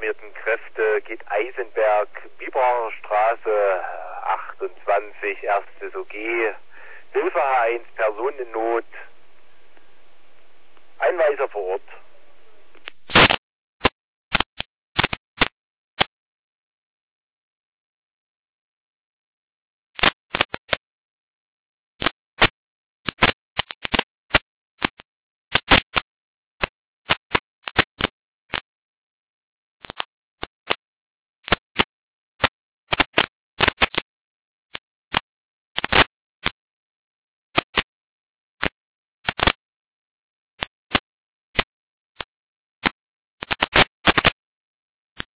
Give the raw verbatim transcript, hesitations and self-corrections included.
uniformierten Kräfte geht Eisenberg, Biberstraße achtundzwanzig, erstes O G, Hilfe H eins, Personen in Not, Einweiser vor Ort.